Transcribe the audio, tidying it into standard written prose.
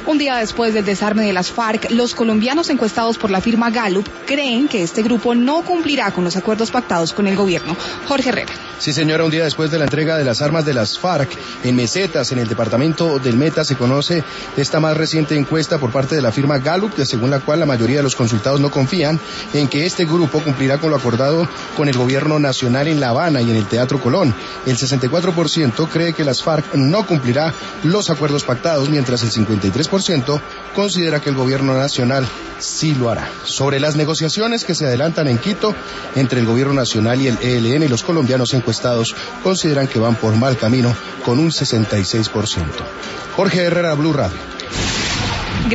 Un día después del desarme de las FARC, los colombianos encuestados por la firma Gallup creen que este grupo no cumplirá con los acuerdos pactados con el gobierno. Jorge Herrera. Sí, señora, un día después de la entrega de las armas de las FARC en Mesetas, en el departamento del Meta, se conoce esta más reciente encuesta por parte de la firma Gallup, según la cual la mayoría de los consultados no confían en que este grupo cumplirá con lo acordado con el gobierno nacional en La Habana y en el Teatro Colón. El 64% cree que las FARC no cumplirá los acuerdos pactados, mientras el 53% considera que el gobierno nacional sí lo hará. Sobre las negociaciones que se adelantan en Quito entre el gobierno nacional y el ELN, los colombianos encuestados consideran que van por mal camino con un 66%. Jorge Herrera, Blue Radio.